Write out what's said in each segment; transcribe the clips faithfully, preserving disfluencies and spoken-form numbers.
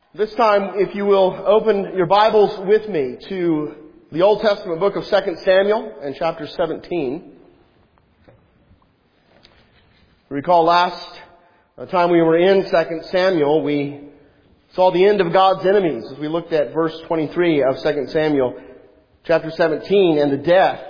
This time, if you will, open your Bibles with me to the Old Testament book of Second Samuel and chapter seventeen. Recall last time we were in Second Samuel, we saw the end of God's enemies as we looked at verse twenty-three of Second Samuel chapter seventeen and the death,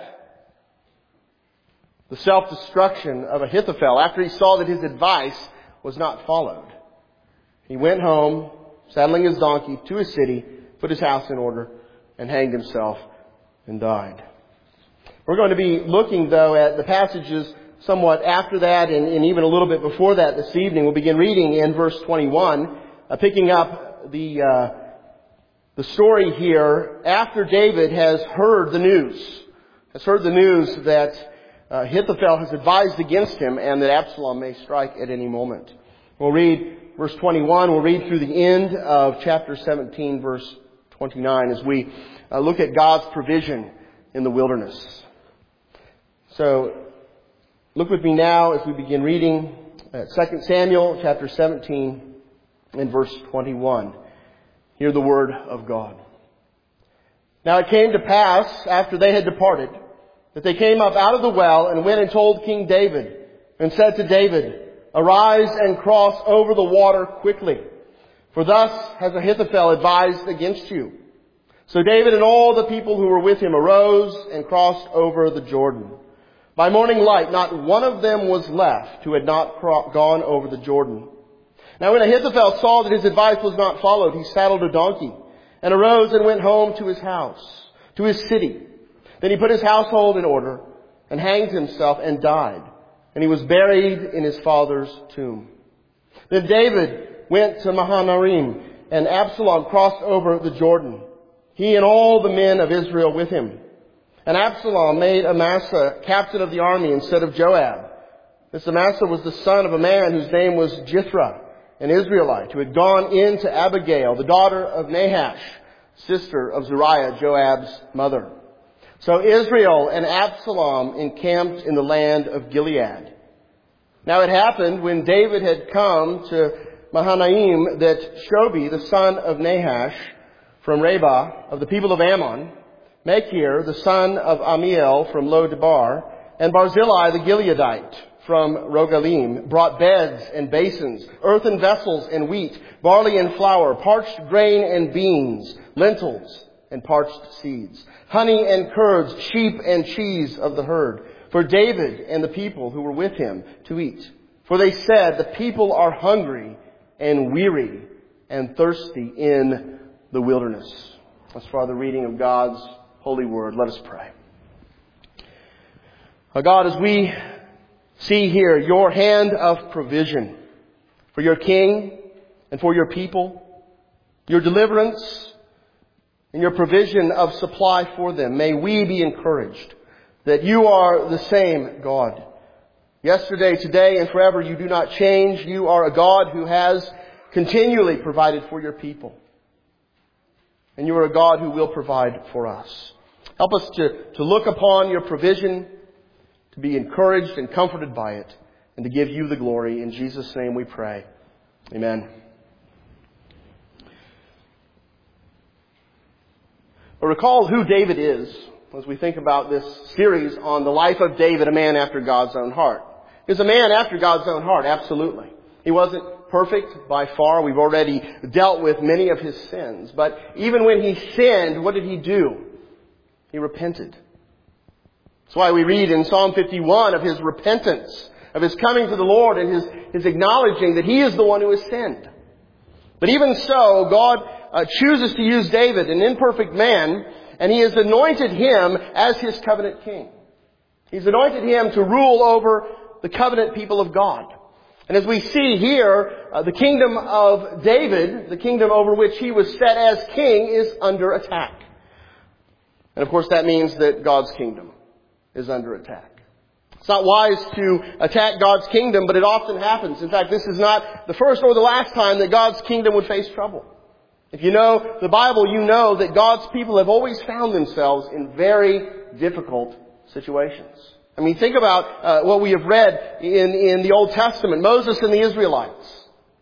the self-destruction of Ahithophel after he saw that his advice was not followed. He went home, saddling his donkey, to his city, put his house in order, and hanged himself and died. We're going to be looking, though, at the passages somewhat after that and, and even a little bit before that this evening. We'll begin reading in verse twenty-one, uh, picking up the uh, the story here after David has heard the news, has heard the news that uh, Ahithophel has advised against him and that Absalom may strike at any moment. We'll read verse twenty-one, we'll read through the end of chapter seventeen, verse twenty-nine, as we uh, look at God's provision in the wilderness. So, look with me now as we begin reading at Second Samuel chapter seventeen and verse twenty-one. Hear the word of God. Now it came to pass, after they had departed, that they came up out of the well and went and told King David, and said to David, "Arise and cross over the water quickly, for thus has Ahithophel advised against you." So David and all the people who were with him arose and crossed over the Jordan. By morning light, not one of them was left who had not gone over the Jordan. Now when Ahithophel saw that his advice was not followed, he saddled a donkey and arose and went home to his house, to his city. Then he put his household in order and hanged himself and died. And he was buried in his father's tomb. Then David went to Mahanaim, and Absalom crossed over the Jordan, he and all the men of Israel with him. And Absalom made Amasa captain of the army instead of Joab. This Amasa was the son of a man whose name was Jithra, an Israelite, who had gone in to Abigail, the daughter of Nahash, sister of Zeruiah, Joab's mother. So Israel and Absalom encamped in the land of Gilead. Now it happened when David had come to Mahanaim that Shobi, the son of Nahash, from Rabbah, of the people of Ammon, Machir, the son of Amiel, from Lo-debar, and Barzillai the Gileadite, from Rogalim, brought beds and basins, earthen vessels and wheat, barley and flour, parched grain and beans, lentils and parched seeds, honey and curds, sheep and cheese of the herd, for David and the people who were with him to eat. For they said, "The people are hungry and weary and thirsty in the wilderness." As far the reading of God's holy word, let us pray. Our God, as we see here your hand of provision for your king and for your people, your deliverance and your provision of supply for them, may we be encouraged that you are the same God. Yesterday, today, and forever, you do not change. You are a God who has continually provided for your people. And you are a God who will provide for us. Help us to, to look upon your provision, to be encouraged and comforted by it, and to give you the glory. In Jesus' name we pray. Amen. But recall who David is as we think about this series on the life of David, a man after God's own heart. He was a man after God's own heart, absolutely. He wasn't perfect by far. We've already dealt with many of his sins. But even when he sinned, what did he do? He repented. That's why we read in Psalm fifty-one of his repentance, of his coming to the Lord and his, his acknowledging that he is the one who has sinned. But even so, God Uh, chooses to use David, an imperfect man, and he has anointed him as his covenant king. He's anointed him to rule over the covenant people of God. And as we see here, uh, the kingdom of David, the kingdom over which he was set as king, is under attack. And of course that means that God's kingdom is under attack. It's not wise to attack God's kingdom, but it often happens. In fact, this is not the first or the last time that God's kingdom would face trouble. If you know the Bible, you know that God's people have always found themselves in very difficult situations. I mean, think about uh, what we have read in, in the Old Testament, Moses and the Israelites.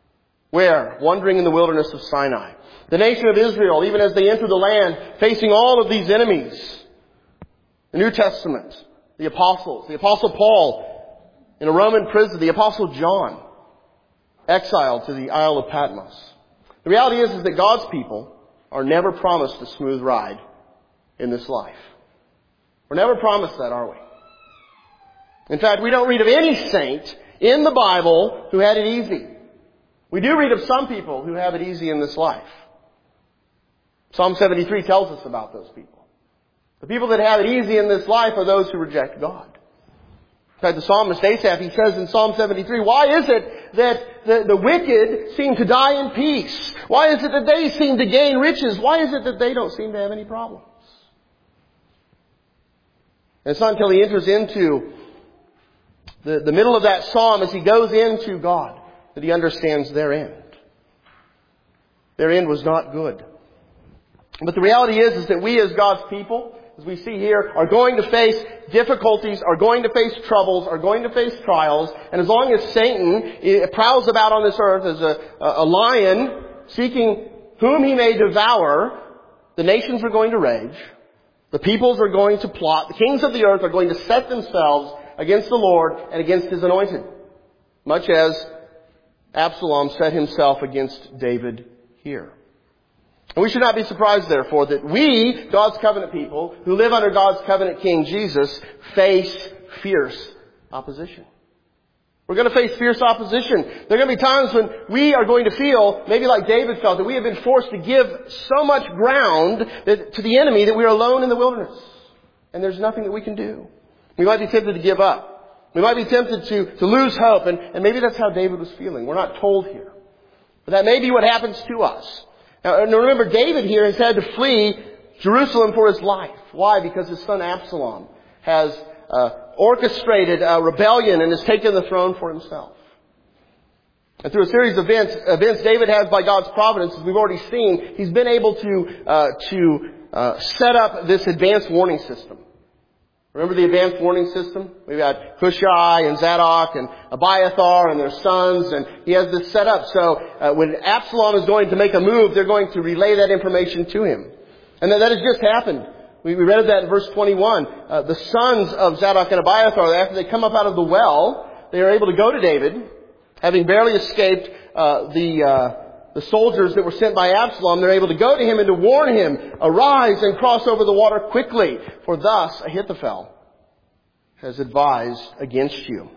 Where? Wandering in the wilderness of Sinai. The nation of Israel, even as they enter the land, facing all of these enemies. The New Testament, the apostles, the apostle Paul in a Roman prison, the apostle John, exiled to the Isle of Patmos. The reality is, is that God's people are never promised a smooth ride in this life. We're never promised that, are we? In fact, we don't read of any saint in the Bible who had it easy. We do read of some people who have it easy in this life. Psalm seventy-three tells us about those people. The people that have it easy in this life are those who reject God. In fact, the psalmist Asaph, he says in Psalm seventy-three, why is it that the, the wicked seem to die in peace? Why is it that they seem to gain riches? Why is it that they don't seem to have any problems? And it's not until he enters into the, the middle of that psalm, as he goes into God, that he understands their end. Their end was not good. But the reality is, is that we as God's people, as we see here, are going to face difficulties, are going to face troubles, are going to face trials. And as long as Satan prowls about on this earth as a, a lion seeking whom he may devour, the nations are going to rage. The peoples are going to plot. The kings of the earth are going to set themselves against the Lord and against His anointed. Much as Absalom set himself against David here. And we should not be surprised, therefore, that we, God's covenant people, who live under God's covenant King Jesus, face fierce opposition. We're going to face fierce opposition. There are going to be times when we are going to feel, maybe like David felt, that we have been forced to give so much ground that, to the enemy that we are alone in the wilderness. And there's nothing that we can do. We might be tempted to give up. We might be tempted to, to lose hope. And, and maybe that's how David was feeling. We're not told here. But that may be what happens to us. Now, remember, David here has had to flee Jerusalem for his life. Why? Because his son Absalom has uh, orchestrated a rebellion and has taken the throne for himself. And through a series of events, events David has, by God's providence, as we've already seen, he's been able to uh, to uh, set up this advanced warning system. Remember the advanced warning system? We've got Hushai and Zadok and Abiathar and their sons, and he has this set up. So uh, when Absalom is going to make a move, they're going to relay that information to him. And that, that has just happened. We, we read that in verse twenty-one. Uh, the sons of Zadok and Abiathar, after they come up out of the well, they are able to go to David, having barely escaped uh, the... Uh, The soldiers that were sent by Absalom. They're able to go to him and to warn him, arise and cross over the water quickly, for thus Ahithophel has advised against you.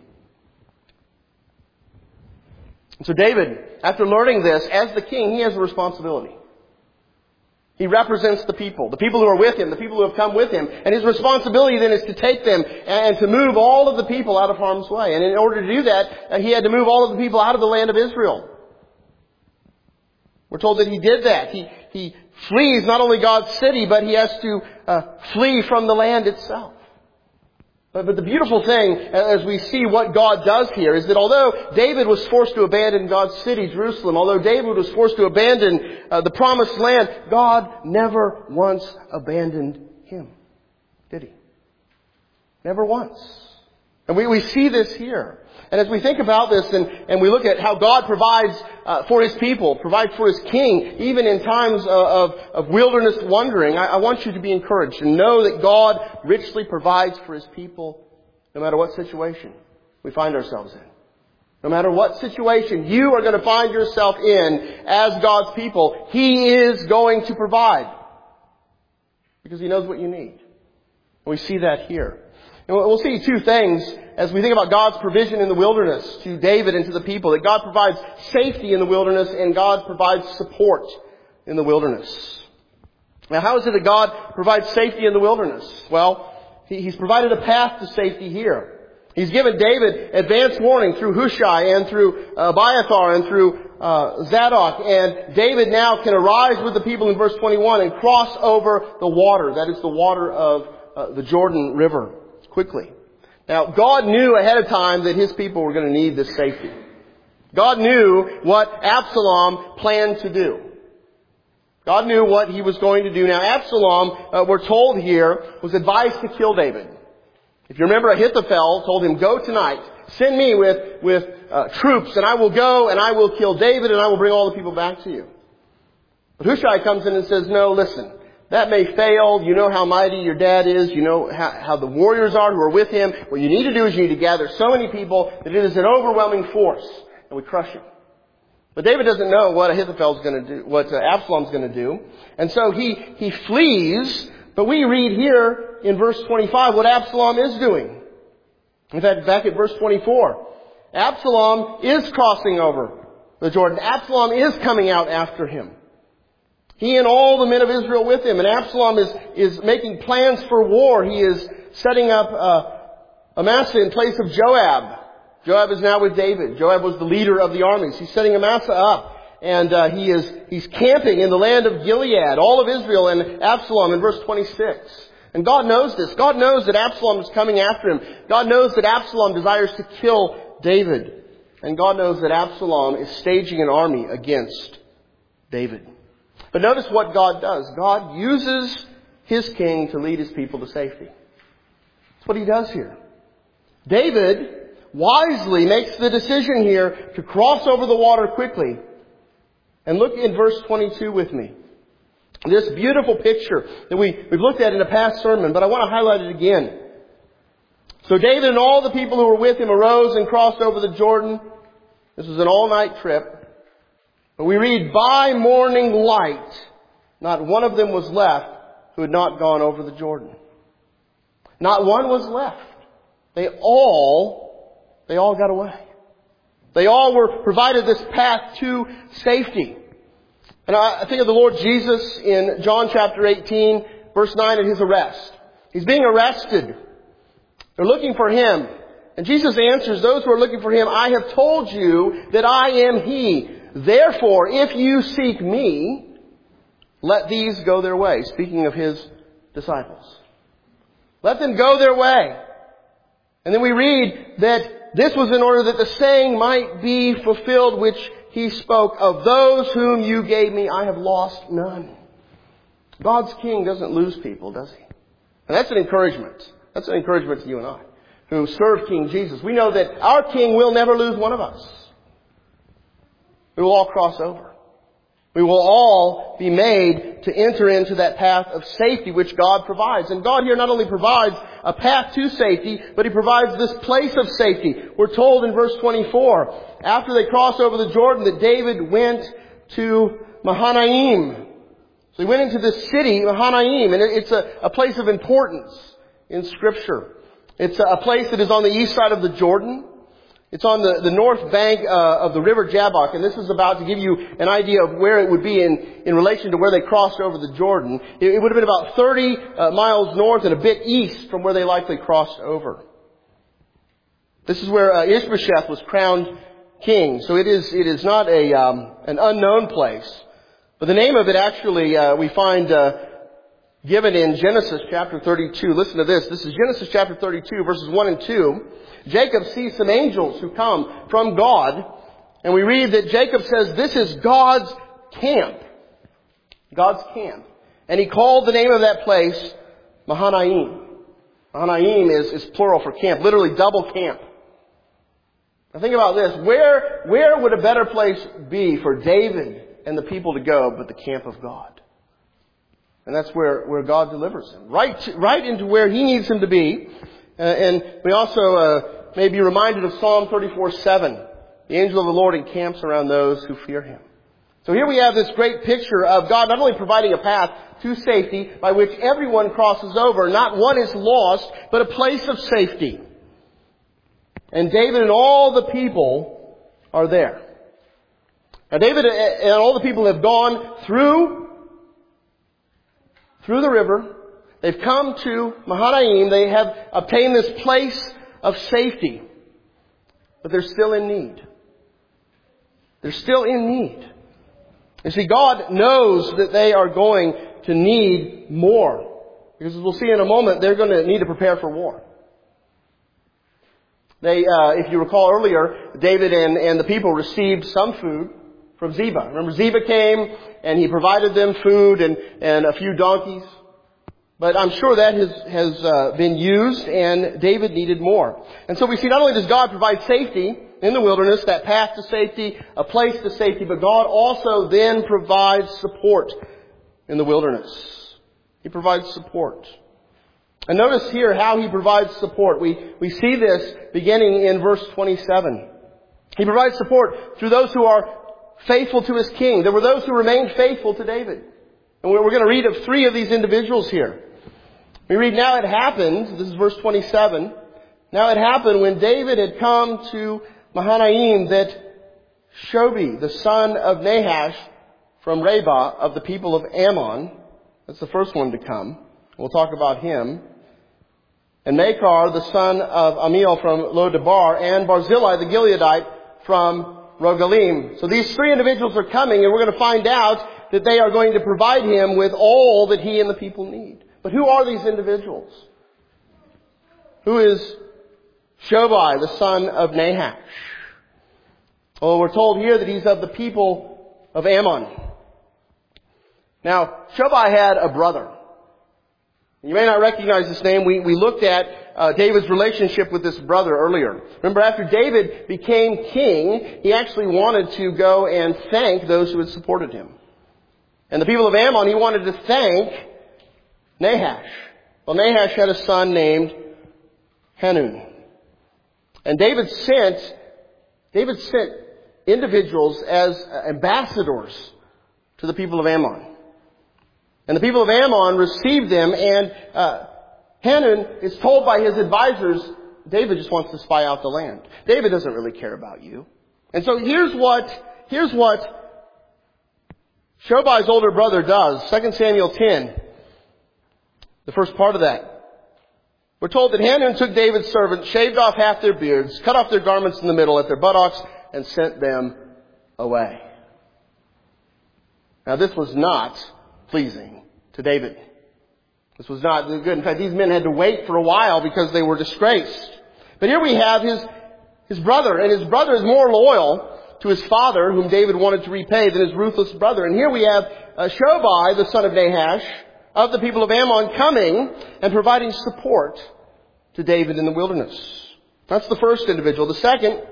And so David, after learning this, as the king, he has a responsibility. He represents the people, the people who are with him, the people who have come with him. And his responsibility then is to take them and to move all of the people out of harm's way. And in order to do that, he had to move all of the people out of the land of Israel. We're told that he did that. He, he flees not only God's city, but he has to uh, flee from the land itself. But, but the beautiful thing, as we see what God does here, is that although David was forced to abandon God's city, Jerusalem, although David was forced to abandon uh, the promised land, God never once abandoned him. Did he? Never once. And we, we see this here. And as we think about this and, and we look at how God provides uh, for His people, provides for His king, even in times of, of, of wilderness wandering, I, I want you to be encouraged and know that God richly provides for His people no matter what situation we find ourselves in. No matter what situation you are going to find yourself in as God's people, He is going to provide. Because He knows what you need. And we see that here. And we'll see two things as we think about God's provision in the wilderness to David and to the people. That God provides safety in the wilderness and God provides support in the wilderness. Now, how is it that God provides safety in the wilderness? Well, He's provided a path to safety here. He's given David advance warning through Hushai and through uh, Abiathar and through uh, Zadok. And David now can arise with the people in verse twenty-one and cross over the water. That is the water of uh, the Jordan River. Quickly. Now, God knew ahead of time that His people were going to need this safety. God knew what Absalom planned to do. God knew what he was going to do. Now, Absalom, uh, we're told here, was advised to kill David. If you remember, Ahithophel told him, go tonight, Send me with, with uh, troops, and I will go, and I will kill David, and I will bring all the people back to you. But Hushai comes in and says, no, listen, that may fail. You know how mighty your dad is. You know how, how the warriors are who are with him. What you need to do is you need to gather so many people that it is an overwhelming force, and we crush him. But David doesn't know what Ahithophel's going to do, what uh, Absalom's going to do. And so he, he flees, but we read here in verse twenty-five what Absalom is doing. In fact, back at verse twenty-four, Absalom is crossing over the Jordan. Absalom is coming out after him. He and all the men of Israel with him. And Absalom is, is making plans for war. He is setting up uh, Amasa in place of Joab. Joab is now with David. Joab was the leader of the armies. He's setting Amasa up. And uh, he is he's camping in the land of Gilead, all of Israel, and Absalom in verse twenty-six. And God knows this. God knows that Absalom is coming after him. God knows that Absalom desires to kill David. And God knows that Absalom is staging an army against David. But notice what God does. God uses his king to lead his people to safety. That's what he does here. David wisely makes the decision here to cross over the water quickly. And look in verse twenty-two with me. This beautiful picture that we, we've looked at in a past sermon, but I want to highlight it again. So David and all the people who were with him arose and crossed over the Jordan. This was an all-night trip. But we read, by morning light, not one of them was left who had not gone over the Jordan. Not one was left. They all, they all got away. They all were provided this path to safety. And I think of the Lord Jesus in John chapter eighteen, verse nine, at his arrest. He's being arrested. They're looking for him. And Jesus answers those who are looking for him, I have told you that I am he. Therefore, if you seek me, let these go their way. Speaking of his disciples. Let them go their way. And then we read that this was in order that the saying might be fulfilled which he spoke, of those whom you gave me, I have lost none. God's king doesn't lose people, does he? And that's an encouragement. That's an encouragement to you and I, who serve King Jesus. We know that our king will never lose one of us. We will all cross over. We will all be made to enter into that path of safety which God provides. And God here not only provides a path to safety, but he provides this place of safety. We're told in verse twenty-four, after they crossed over the Jordan, that David went to Mahanaim. So he went into this city, Mahanaim, and it's a, a place of importance in Scripture. It's a, a place that is on the east side of the Jordan. It's on the, the north bank uh, of the river Jabbok, and this is about to give you an idea of where it would be in, in relation to where they crossed over the Jordan. It, it would have been about thirty uh, miles north and a bit east from where they likely crossed over. This is where uh, Ishbosheth was crowned king, so it is it is not a um, an unknown place. But the name of it actually uh, we find uh, given in Genesis chapter thirty-two. Listen to this. This is Genesis chapter thirty-two, verses one and two. Jacob sees some angels who come from God. And we read that Jacob says, this is God's camp. God's camp. And he called the name of that place Mahanaim. Mahanaim is, is plural for camp. Literally double camp. Now think about this. Where, where would a better place be for David and the people to go but the camp of God? And that's where, where God delivers him. Right, to, right into where he needs him to be. Uh, and we also uh, may be reminded of Psalm thirty-four seven. The angel of the Lord encamps around those who fear him. So here we have this great picture of God not only providing a path to safety by which everyone crosses over. Not one is lost, but a place of safety. And David and all the people are there. Now David and all the people have gone through, through the river. They've come to Mahanaim. They have obtained this place of safety. But they're still in need. They're still in need. You see, God knows that they are going to need more. Because as we'll see in a moment, they're going to need to prepare for war. They, uh, if you recall earlier, David and, and the people received some food from Ziba. Remember, Ziba came and he provided them food and, and a few donkeys. But I'm sure that has, has uh, been used, and David needed more. And so we see not only does God provide safety in the wilderness, that path to safety, a place to safety, but God also then provides support in the wilderness. He provides support. And notice here how He provides support. We, we see this beginning in verse twenty-seven. He provides support through those who are faithful to His king. There were those who remained faithful to David. And we're going to read of three of these individuals here. We read, now it happened, this is verse twenty-seven, now it happened when David had come to Mahanaim that Shobi, the son of Nahash from Rabbah of the people of Ammon, that's the first one to come. We'll talk about him. And Makar, the son of Amiel from Lo-Debar, and Barzillai, the Gileadite from Rogalim. So these three individuals are coming, and we're going to find out that they are going to provide him with all that he and the people need. But who are these individuals? Who is Shobi, the son of Nahash? Well, we're told here that he's of the people of Ammon. Now, Shobi had a brother. You may not recognize this name. We, we looked at uh, David's relationship with this brother earlier. Remember, after David became king, he actually wanted to go and thank those who had supported him. And the people of Ammon, he wanted to thank Nahash. Well, Nahash had a son named Hanun. And David sent, David sent individuals as ambassadors to the people of Ammon. And the people of Ammon received them, and uh, Hanun is told by his advisors, David just wants to spy out the land. David doesn't really care about you. And so here's what, here's what Shobi's older brother does. Second Samuel ten, the first part of that. We're told that Hanun took David's servants, shaved off half their beards, cut off their garments in the middle at their buttocks, and sent them away. Now this was not pleasing to David. This was not good. In fact, these men had to wait for a while because they were disgraced. But here we have his, his brother, and his brother is more loyal to his father, whom David wanted to repay, than his ruthless brother. And here we have uh, Shobi, the son of Nahash, of the people of Ammon, coming and providing support to David in the wilderness. That's the first individual. The second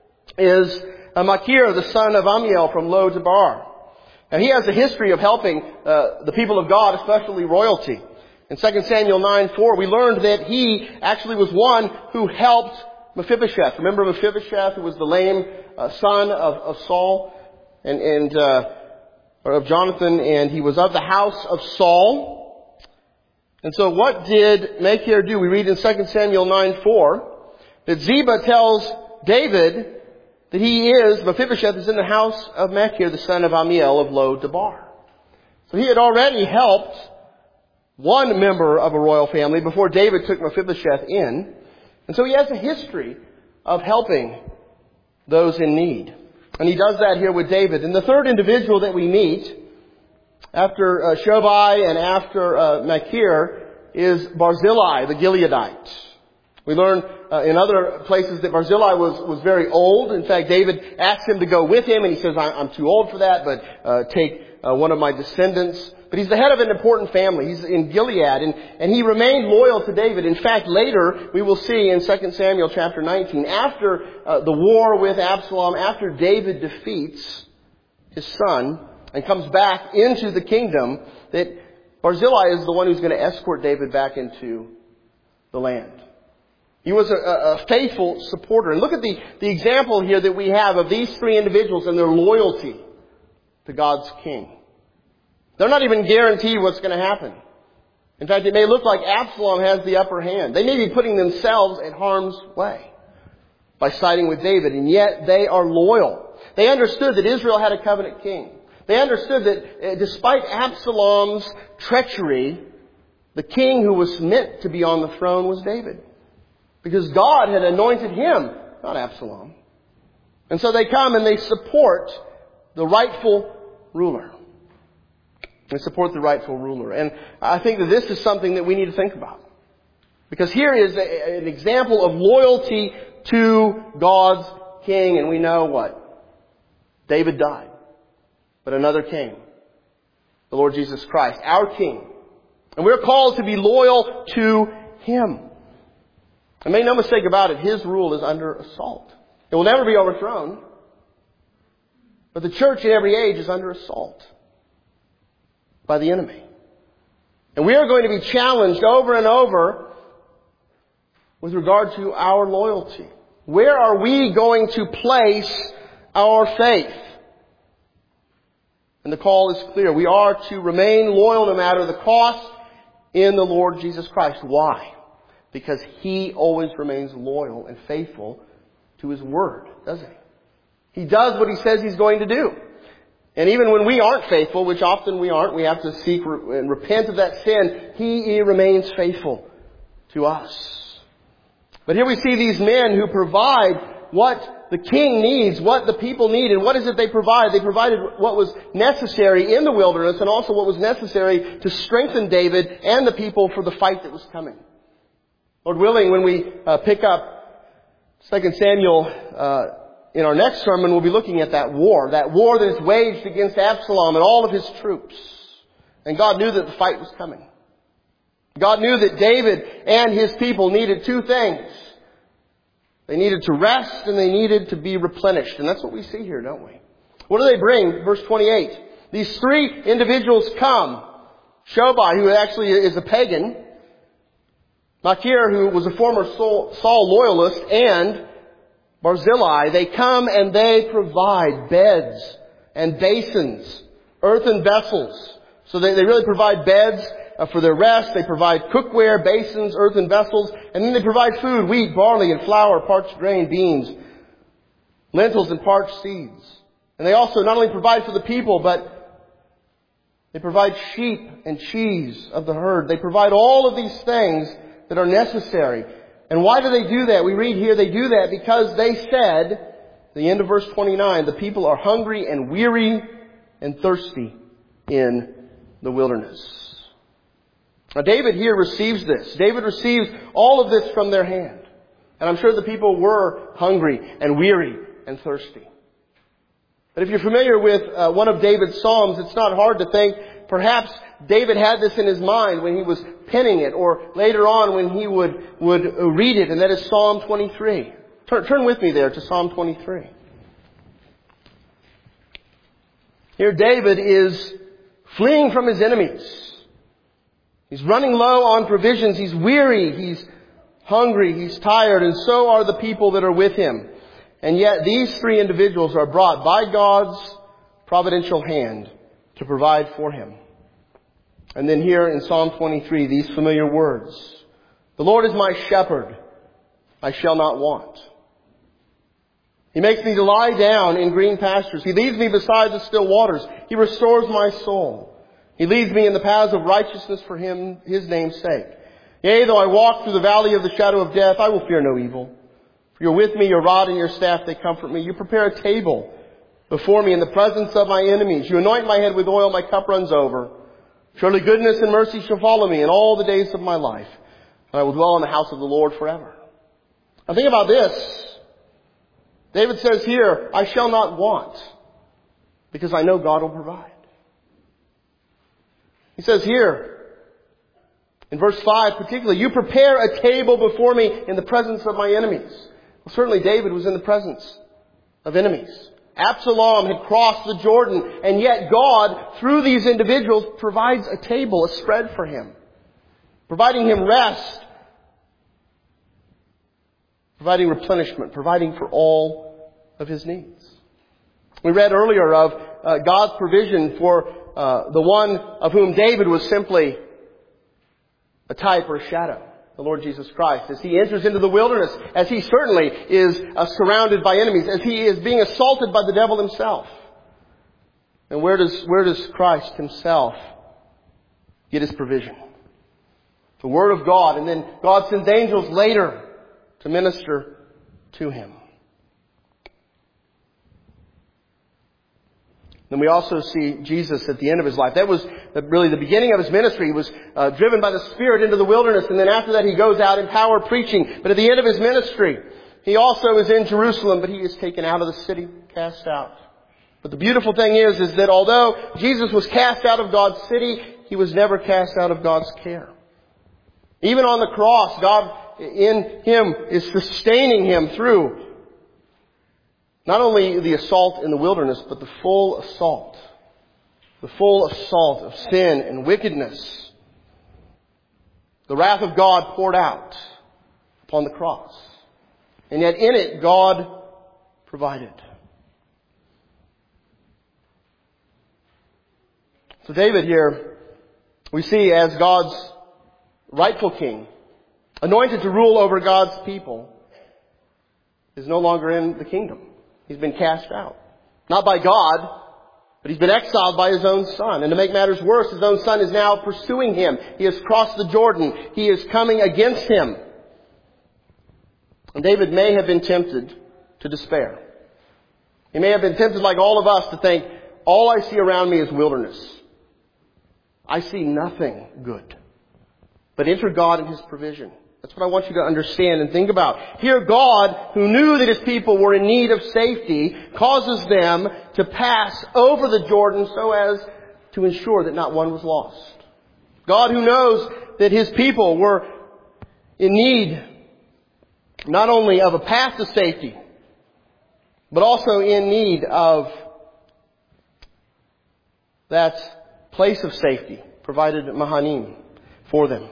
is uh, Machir, the son of Amiel from Lo-Debar. Now, he has a history of helping uh, the people of God, especially royalty. In Second Samuel nine four, we learned that he actually was one who helped Mephibosheth. Remember Mephibosheth, who was the lame uh, son of, of Saul and, and uh, or of Jonathan, and he was of the house of Saul. And so what did Machir do? We read in Second Samuel nine four that Ziba tells David that he is, Mephibosheth is in the house of Machir, the son of Amiel of Lo-Debar. So he had already helped one member of a royal family before David took Mephibosheth in. And so he has a history of helping those in need. And he does that here with David. And the third individual that we meet, after uh, Shobi and after uh, Machir, is Barzillai, the Gileadite. We learn uh, in other places that Barzillai was, was very old. In fact, David asked him to go with him, and he says, I'm too old for that, but uh, take uh, one of my descendants. But he's the head of an important family. He's in Gilead, and, and he remained loyal to David. In fact, later we will see in Second Samuel chapter nineteen, after uh, the war with Absalom, after David defeats his son and comes back into the kingdom, that Barzillai is the one who's going to escort David back into the land. He was a, a faithful supporter. And look at the, the example here that we have of these three individuals and their loyalty to God's king. They're not even guaranteed what's going to happen. In fact, it may look like Absalom has the upper hand. They may be putting themselves in harm's way by siding with David, and yet they are loyal. They understood that Israel had a covenant king. They understood that despite Absalom's treachery, the king who was meant to be on the throne was David. Because God had anointed him, not Absalom. And so they come and they support the rightful ruler. They support the rightful ruler. And I think that this is something that we need to think about. Because here is a, an example of loyalty to God's king. And we know what? David died. But another king, the Lord Jesus Christ, our king, And we're called to be loyal to Him. And make no mistake about it, His rule is under assault. It will never be overthrown. But the church in every age is under assault by the enemy. And we are going to be challenged over and over with regard to our loyalty. Where are we going to place our faith? And the call is clear. We are to remain loyal no matter the cost in the Lord Jesus Christ. Why? Because He always remains loyal and faithful to His Word, doesn't He? He does what He says He's going to do. And even when we aren't faithful, which often we aren't, we have to seek and repent of that sin, He remains faithful to us. But here we see these men who provide what the king needs, what the people need. And what is it they provide? They provided what was necessary in the wilderness and also what was necessary to strengthen David and the people for the fight that was coming. Lord willing, when we uh, pick up Second Samuel uh, in our next sermon, we'll be looking at that war. That war that is waged against Absalom and all of his troops. And God knew that the fight was coming. God knew that David and his people needed two things. They needed to rest and they needed to be replenished. And that's what we see here, don't we? What do they bring? Verse twenty-eight. These three individuals come. Shobai, who actually is a pagan. Machir, who was a former Saul loyalist. And Barzillai. They come and they provide beds and basins, earthen vessels. So they, they really provide beds Uh, for their rest. They provide cookware, basins, earthen vessels, and then they provide food, wheat, barley, and flour, parched grain, beans, lentils, and parched seeds. And they also not only provide for the people, but they provide sheep and cheese of the herd. They provide all of these things that are necessary. And why do they do that? We read here they do that because they said, at the end of verse twenty-nine, the people are hungry and weary and thirsty in the wilderness. Now David here receives this. David receives all of this from their hand. And I'm sure the people were hungry and weary and thirsty. But if you're familiar with uh, one of David's Psalms, it's not hard to think perhaps David had this in his mind when he was penning it, or later on when he would, would read it, and that is Psalm twenty-three. Turn, turn with me there to Psalm twenty-three. Here David is fleeing from his enemies. He's running low on provisions. He's weary. He's hungry. He's tired. And so are the people that are with him. And yet these three individuals are brought by God's providential hand to provide for him. And then here in Psalm twenty-three, these familiar words. The Lord is my shepherd. I shall not want. He makes me to lie down in green pastures. He leads me beside the still waters. He restores my soul. He leads me in the paths of righteousness for Him, His name's sake. Yea, though I walk through the valley of the shadow of death, I will fear no evil. For you're with me, your rod and your staff, they comfort me. You prepare a table before me in the presence of my enemies. You anoint my head with oil, my cup runs over. Surely goodness and mercy shall follow me in all the days of my life. And I will dwell in the house of the Lord forever. Now think about this. David says here, I shall not want, because I know God will provide. He says here, in verse five particularly, you prepare a table before me in the presence of my enemies. Well, certainly David was in the presence of enemies. Absalom had crossed the Jordan, and yet God, through these individuals, provides a table, a spread for him. Providing him rest. Providing replenishment. Providing for all of his needs. We read earlier of uh, God's provision for Uh, the one of whom David was simply a type or a shadow, the Lord Jesus Christ, as he enters into the wilderness, as he certainly is uh, surrounded by enemies, as he is being assaulted by the devil himself. And where does, where does Christ himself get his provision? The Word of God, and then God sends angels later to minister to him. Then we also see Jesus at the end of his life. That was really the beginning of his ministry. He was uh, driven by the Spirit into the wilderness. And then after that he goes out in power preaching. But at the end of his ministry, he also is in Jerusalem. But he is taken out of the city, cast out. But the beautiful thing is, is that although Jesus was cast out of God's city, he was never cast out of God's care. Even on the cross, God in him is sustaining him through not only the assault in the wilderness, but the full assault. The full assault of sin and wickedness. The wrath of God poured out upon the cross. And yet in it, God provided. So David here, we see as God's rightful king, anointed to rule over God's people, is no longer in the kingdom. He's been cast out. Not by God, but he's been exiled by his own son. And to make matters worse, his own son is now pursuing him. He has crossed the Jordan. He is coming against him. And David may have been tempted to despair. He may have been tempted, like all of us, to think, all I see around me is wilderness. I see nothing good. But enter God in his provision. That's what I want you to understand and think about. Here God, who knew that his people were in need of safety, causes them to pass over the Jordan so as to ensure that not one was lost. God, who knows that his people were in need not only of a path to safety, but also in need of that place of safety provided at Mahanaim for them.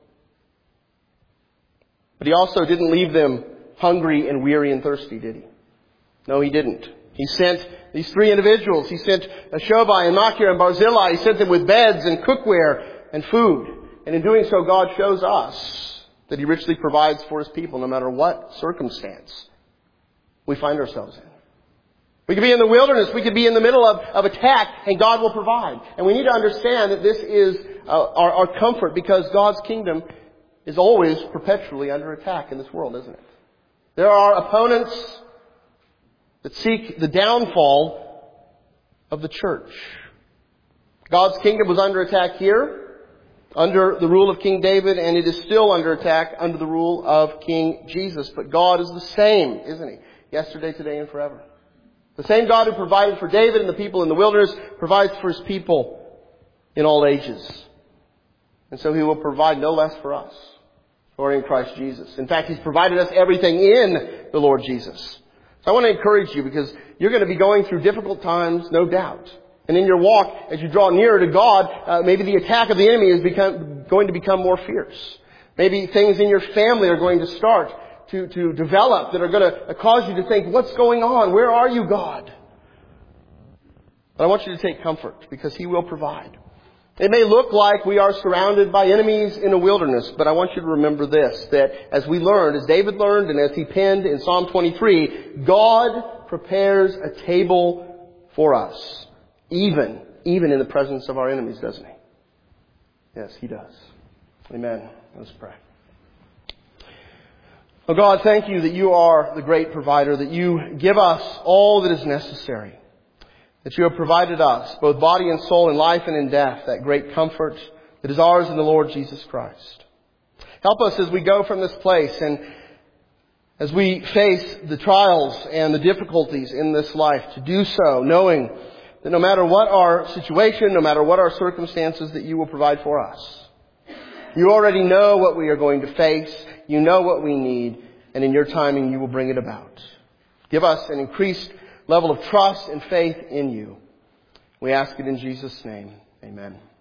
But he also didn't leave them hungry and weary and thirsty, did he? No, he didn't. He sent these three individuals. He sent Shobai and Machir and Barzillai. He sent them with beds and cookware and food. And in doing so, God shows us that he richly provides for his people no matter what circumstance we find ourselves in. We could be in the wilderness. We could be in the middle of, of attack, and God will provide. And we need to understand that this is uh, our, our comfort, because God's kingdom is always perpetually under attack in this world, isn't it? There are opponents that seek the downfall of the church. God's kingdom was under attack here, under the rule of King David, and it is still under attack under the rule of King Jesus. But God is the same, isn't he? Yesterday, today, and forever. The same God who provided for David and the people in the wilderness provides for his people in all ages. And so he will provide no less for us, or in Christ Jesus. In fact, he's provided us everything in the Lord Jesus. So I want to encourage you, because you're going to be going through difficult times, no doubt. And in your walk, as you draw nearer to God, uh, maybe the attack of the enemy is become, going to become more fierce. Maybe things in your family are going to start to, to develop that are going to cause you to think, what's going on? Where are you, God? But I want you to take comfort, because he will provide. It may look like we are surrounded by enemies in a wilderness, but I want you to remember this, that as we learned, as David learned, and as he penned in Psalm twenty-three, God prepares a table for us, even, even in the presence of our enemies, doesn't he? Yes, he does. Amen. Let's pray. Oh God, thank you that you are the great provider, that you give us all that is necessary, that you have provided us, both body and soul, in life and in death, that great comfort that is ours in the Lord Jesus Christ. Help us as we go from this place and as we face the trials and the difficulties in this life to do so, knowing that no matter what our situation, no matter what our circumstances, that you will provide for us. You already know what we are going to face. You know what we need. And in your timing, you will bring it about. Give us an increased level of trust and faith in you. We ask it in Jesus' name. Amen.